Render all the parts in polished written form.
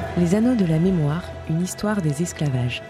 Les Anneaux de la mémoire, une histoire des esclavages.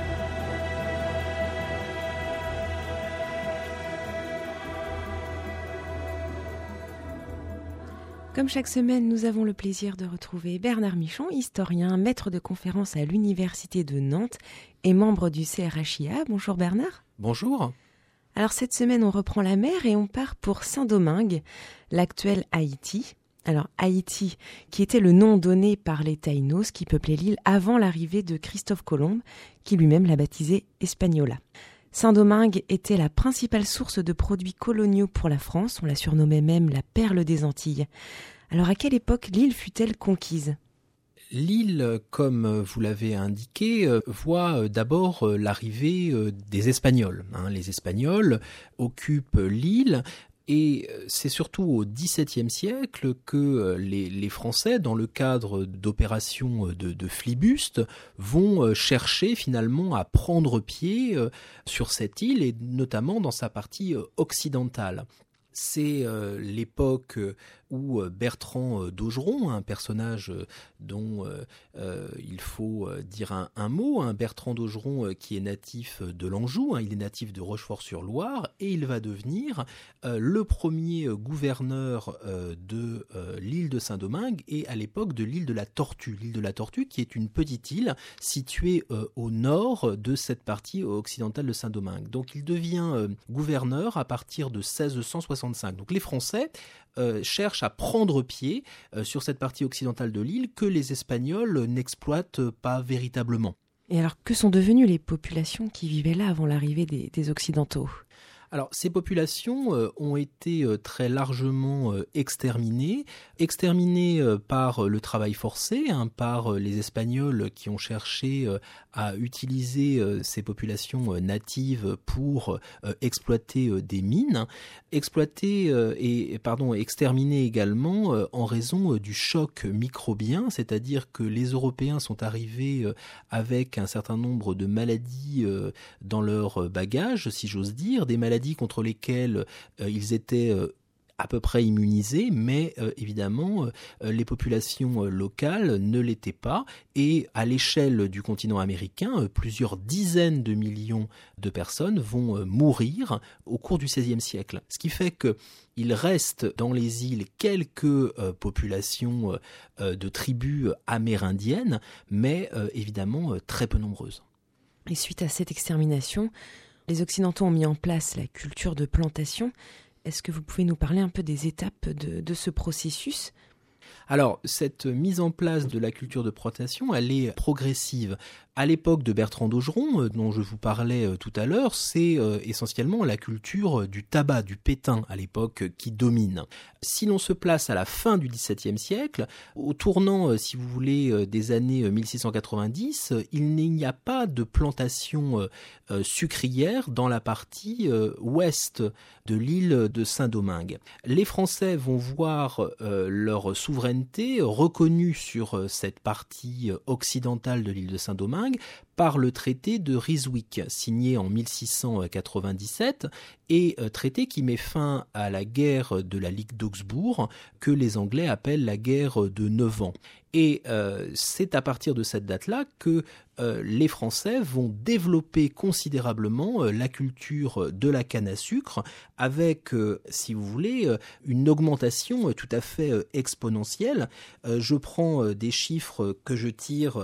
Comme chaque semaine, nous avons le plaisir de retrouver Bernard Michon, historien, maître de conférences à l'Université de Nantes et membre du CRHIA. Bonjour Bernard. Bonjour. Alors cette semaine, on reprend la mer et on part pour Saint-Domingue, l'actuel Haïti. Alors Haïti, qui était le nom donné par les Taïnos qui peuplaient l'île avant l'arrivée de Christophe Colomb, qui lui-même l'a baptisé Hispaniola. Saint-Domingue était la principale source de produits coloniaux pour la France, on la surnommait même la perle des Antilles. Alors à quelle époque l'île fut-elle conquise ? L'île, comme vous l'avez indiqué, voit d'abord l'arrivée des Espagnols. Les Espagnols occupent l'île. Et c'est surtout au XVIIe siècle que les Français, dans le cadre d'opérations de flibuste, vont chercher finalement à prendre pied sur cette île et notamment dans sa partie occidentale. C'est l'époque où Bertrand d'Augeron, un personnage dont il faut dire un mot, Bertrand d'Augeron qui est natif de l'Anjou, il est natif de Rochefort-sur-Loire et il va devenir le premier gouverneur de l'île de Saint-Domingue et à l'époque de l'île de la Tortue. L'île de la Tortue qui est une petite île située au nord de cette partie occidentale de Saint-Domingue. Donc il devient gouverneur à partir de 1665. Donc les Français cherchent à prendre pied sur cette partie occidentale de l'île que les Espagnols n'exploitent pas véritablement. Et alors que sont devenues les populations qui vivaient là avant l'arrivée des Occidentaux ? Alors, ces populations ont été très largement exterminées par le travail forcé, par les Espagnols qui ont cherché à utiliser ces populations natives pour exploiter des mines, exterminées également en raison du choc microbien, c'est-à-dire que les Européens sont arrivés avec un certain nombre de maladies dans leur bagage, si j'ose dire, des maladies contre lesquelles ils étaient à peu près immunisés, mais évidemment, les populations locales ne l'étaient pas. Et à l'échelle du continent américain, plusieurs dizaines de millions de personnes vont mourir au cours du XVIe siècle. Ce qui fait qu'il reste dans les îles quelques populations de tribus amérindiennes, mais évidemment très peu nombreuses. Et suite à cette extermination, les Occidentaux ont mis en place la culture de plantation. Est-ce que vous pouvez nous parler un peu des étapes de ce processus ? Alors, cette mise en place de la culture de plantation, elle est progressive. À l'époque de Bertrand d'Augeron, dont je vous parlais tout à l'heure, c'est essentiellement la culture du tabac, du pétain à l'époque qui domine. Si l'on se place à la fin du XVIIe siècle, au tournant, si vous voulez, des années 1690, il n'y a pas de plantation sucrière dans la partie ouest de l'île de Saint-Domingue. Les Français vont voir leur souveraineté reconnue sur cette partie occidentale de l'île de Saint-Domingue par le traité de Ryswick, signé en 1697, et traité qui met fin à la guerre de la Ligue d'Augsbourg, que les Anglais appellent la guerre de 9 ans. Et c'est à partir de cette date-là que les Français vont développer considérablement la culture de la canne à sucre avec, si vous voulez, une augmentation tout à fait exponentielle. Je prends des chiffres que je tire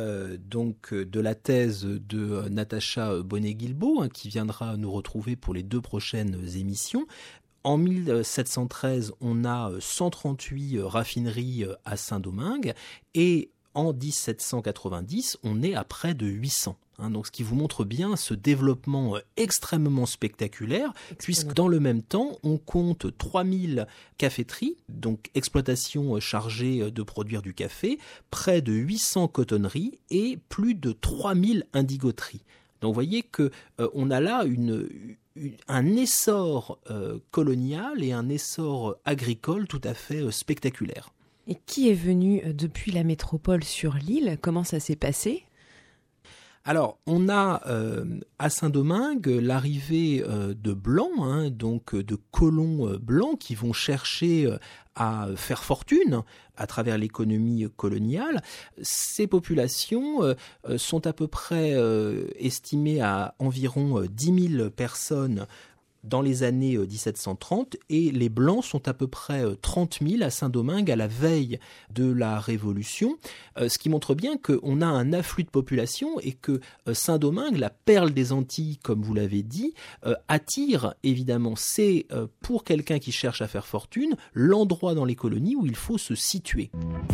donc de la thèse de Natacha Bonnet-Guilbault, qui viendra nous retrouver pour les 2 prochaines émissions. En 1713, on a 138 raffineries à Saint-Domingue et en 1790, on est à près de 800. Donc ce qui vous montre bien ce développement extrêmement spectaculaire, puisque dans le même temps, on compte 3000 caféteries, donc exploitation chargée de produire du café, près de 800 cotonneries et plus de 3000 indigoteries. Donc vous voyez qu'on a là un essor colonial et un essor agricole tout à fait spectaculaire. Et qui est venu depuis la métropole sur l'île ? Comment ça s'est passé ? Alors, on a à Saint-Domingue l'arrivée de blancs, donc de colons blancs qui vont chercher à faire fortune à travers l'économie coloniale. Ces populations sont à peu près estimées à environ 10 000 personnes dans les années 1730, et les Blancs sont à peu près 30 000 à Saint-Domingue à la veille de la Révolution, ce qui montre bien qu'on a un afflux de population et que Saint-Domingue, la perle des Antilles, comme vous l'avez dit, attire évidemment. C'est pour quelqu'un qui cherche à faire fortune, l'endroit dans les colonies où il faut se situer.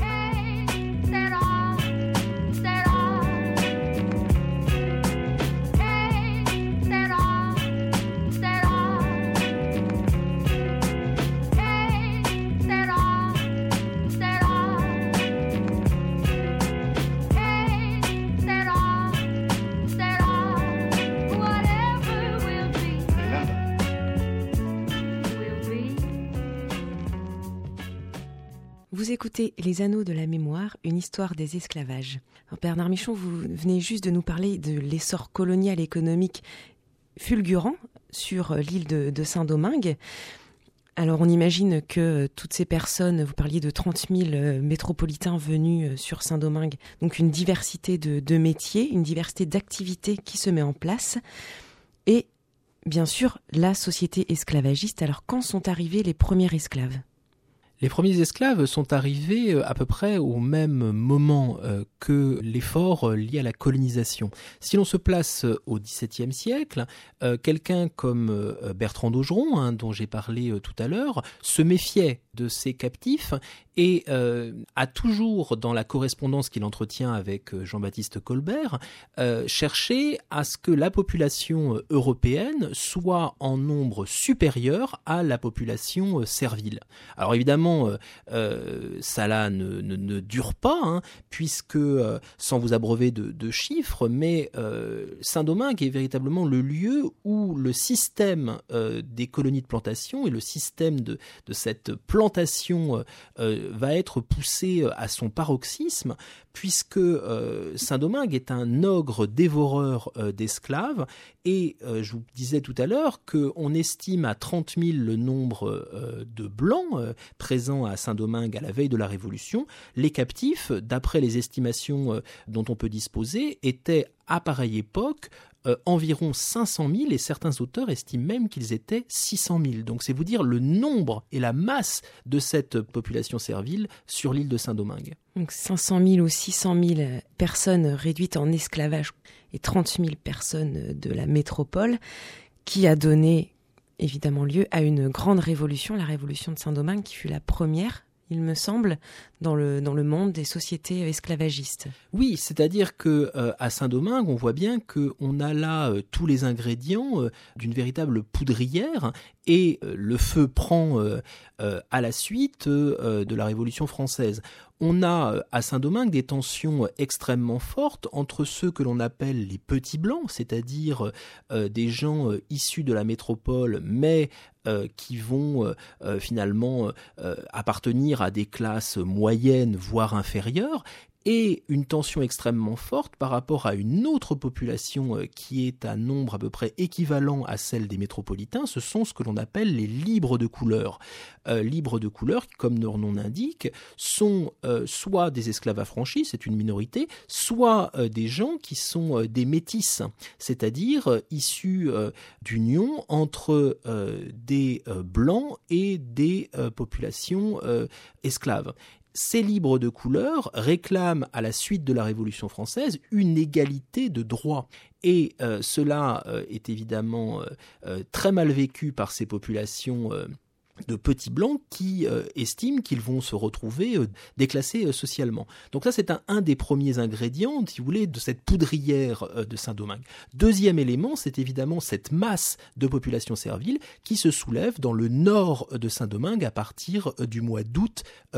Vous écoutez Les Anneaux de la Mémoire, une histoire des esclavages. Alors Bernard Michon, vous venez juste de nous parler de l'essor colonial économique fulgurant sur l'île de Saint-Domingue. Alors on imagine que toutes ces personnes, vous parliez de 30 000 métropolitains venus sur Saint-Domingue, donc une diversité de métiers, une diversité d'activités qui se met en place. Et bien sûr, la société esclavagiste. Alors quand sont arrivés les premiers esclaves ? Les premiers esclaves sont arrivés à peu près au même moment que l'effort lié à la colonisation. Si l'on se place au XVIIe siècle, quelqu'un comme Bertrand d'Augeron, dont j'ai parlé tout à l'heure, se méfiait de ces captifs et a toujours, dans la correspondance qu'il entretient avec Jean-Baptiste Colbert, cherché à ce que la population européenne soit en nombre supérieur à la population servile. Alors évidemment, ça ne dure pas, puisque, sans vous abreuver de chiffres, mais Saint-Domingue est véritablement le lieu où le système des colonies de plantation et le système de cette plantation va être poussé à son paroxysme, puisque Saint-Domingue est un ogre dévoreur d'esclaves, et je vous disais tout à l'heure qu'on estime à 30 000 le nombre de Blancs présents à Saint-Domingue à la veille de la Révolution. Les captifs, d'après les estimations dont on peut disposer, étaient à pareille époque environ 500 000, et certains auteurs estiment même qu'ils étaient 600 000. Donc c'est vous dire le nombre et la masse de cette population servile sur l'île de Saint-Domingue. Donc 500 000 ou 600 000 personnes réduites en esclavage et 30 000 personnes de la métropole, qui a donné évidemment lieu à une grande révolution, la révolution de Saint-Domingue, qui fut la première, il me semble, dans le monde des sociétés esclavagistes. Oui, c'est-à-dire que à Saint-Domingue, on voit bien qu'on a là tous les ingrédients d'une véritable poudrière, et le feu prend à la suite de la Révolution française. On a à Saint-Domingue des tensions extrêmement fortes entre ceux que l'on appelle les petits blancs, c'est-à-dire des gens issus de la métropole, mais qui vont finalement appartenir à des classes moyennes, voire inférieures, et une tension extrêmement forte par rapport à une autre population qui est à nombre à peu près équivalent à celle des métropolitains. Ce sont ce que l'on appelle les libres de couleur. Libres de couleur qui, comme leur nom l'indique, sont soit des esclaves affranchis, c'est une minorité, soit des gens qui sont des métis, c'est-à-dire issus d'union entre des blancs et des populations esclaves. Ces libres de couleur réclament, à la suite de la Révolution française, une égalité de droits. Et cela est évidemment très mal vécu par ces populations de petits blancs qui estiment qu'ils vont se retrouver déclassés socialement. Donc ça, c'est un des premiers ingrédients, si vous voulez, de cette poudrière de Saint-Domingue. Deuxième élément, c'est évidemment cette masse de population servile qui se soulève dans le nord de Saint-Domingue à partir du mois d'août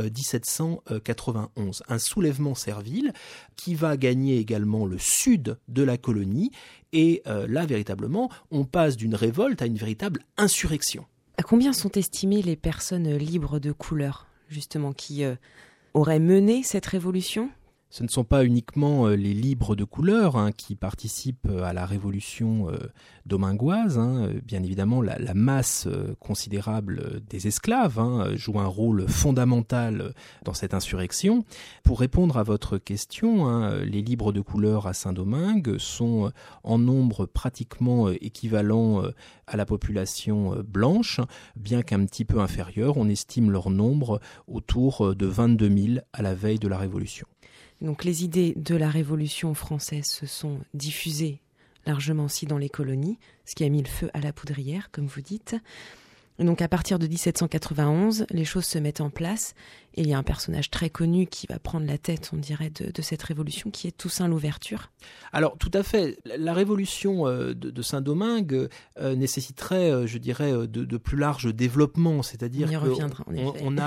1791. Un soulèvement servile qui va gagner également le sud de la colonie, et là, véritablement, on passe d'une révolte à une véritable insurrection. À combien sont estimées les personnes libres de couleur, justement, qui auraient mené cette révolution ? Ce ne sont pas uniquement les libres de couleur qui participent à la révolution domingoise. Bien évidemment, la masse considérable des esclaves joue un rôle fondamental dans cette insurrection. Pour répondre à votre question, les libres de couleur à Saint-Domingue sont en nombre pratiquement équivalent à la population blanche, bien qu'un petit peu inférieur. On estime leur nombre autour de 22 000 à la veille de la Révolution. Donc les idées de la Révolution française se sont diffusées largement aussi dans les colonies, ce qui a mis le feu à la poudrière, comme vous dites. Et donc à partir de 1791, les choses se mettent en place et il y a un personnage très connu qui va prendre la tête, on dirait, de cette révolution, qui est Toussaint Louverture. Alors tout à fait, la révolution de Saint-Domingue nécessiterait, je dirais, de plus larges développements, c'est-à-dire on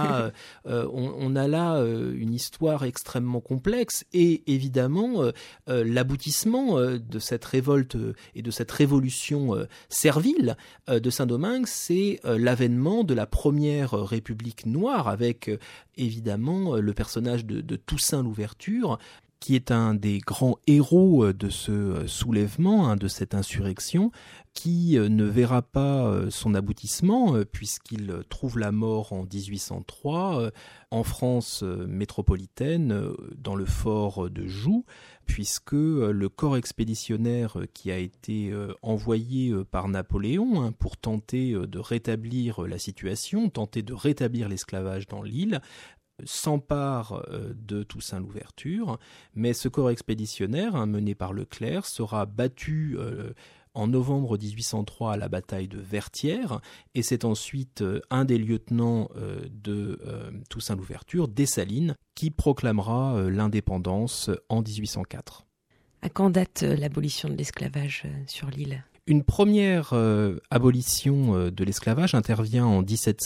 a là une histoire extrêmement complexe et évidemment l'aboutissement de cette révolte et de cette révolution servile de Saint-Domingue, c'est l'avènement de la première République noire avec évidemment le personnage de Toussaint Louverture, qui est un des grands héros de ce soulèvement, de cette insurrection, qui ne verra pas son aboutissement puisqu'il trouve la mort en 1803 en France métropolitaine, dans le fort de Joux, puisque le corps expéditionnaire qui a été envoyé par Napoléon pour tenter de rétablir la situation, tenter de rétablir l'esclavage dans l'île, s'empare de Toussaint Louverture, mais ce corps expéditionnaire, mené par Leclerc, sera battu en novembre 1803 à la bataille de Vertières, et c'est ensuite un des lieutenants de Toussaint Louverture, Dessalines, qui proclamera l'indépendance en 1804. À quand date l'abolition de l'esclavage sur l'île ? Une première abolition de l'esclavage intervient en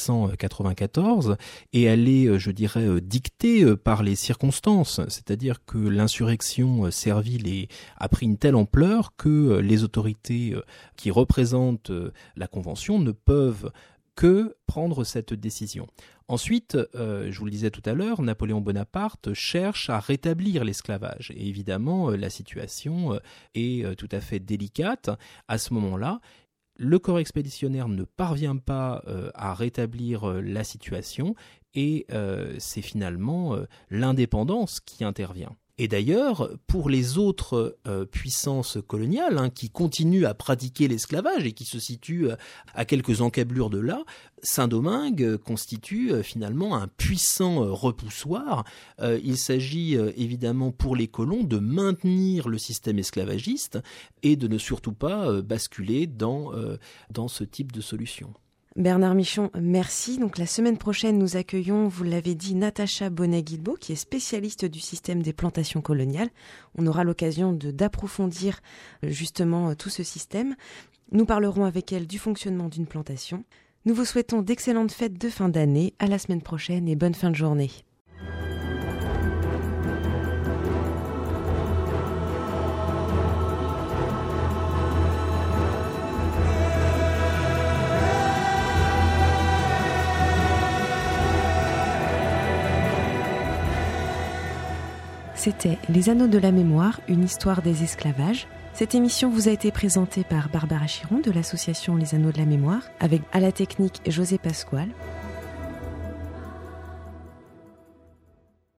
1794 et elle est, je dirais, dictée par les circonstances. C'est-à-dire que l'insurrection servile a pris une telle ampleur que les autorités qui représentent la Convention ne peuvent que prendre cette décision. Ensuite, je vous le disais tout à l'heure, Napoléon Bonaparte cherche à rétablir l'esclavage. Et évidemment, la situation est tout à fait délicate. À ce moment-là, le corps expéditionnaire ne parvient pas à rétablir la situation et c'est finalement l'indépendance qui intervient. Et d'ailleurs, pour les autres puissances coloniales qui continuent à pratiquer l'esclavage et qui se situent à quelques encablures de là, Saint-Domingue constitue finalement un puissant repoussoir. Il s'agit évidemment pour les colons de maintenir le système esclavagiste et de ne surtout pas basculer dans ce type de solution. Bernard Michon, merci. Donc la semaine prochaine, nous accueillons, vous l'avez dit, Natacha Bonnet-Guilbault, qui est spécialiste du système des plantations coloniales. On aura l'occasion d'approfondir justement tout ce système. Nous parlerons avec elle du fonctionnement d'une plantation. Nous vous souhaitons d'excellentes fêtes de fin d'année. À la semaine prochaine et bonne fin de journée. C'était Les Anneaux de la Mémoire, une histoire des esclavages. Cette émission vous a été présentée par Barbara Chiron de l'association Les Anneaux de la Mémoire, avec à la technique José Pasquale.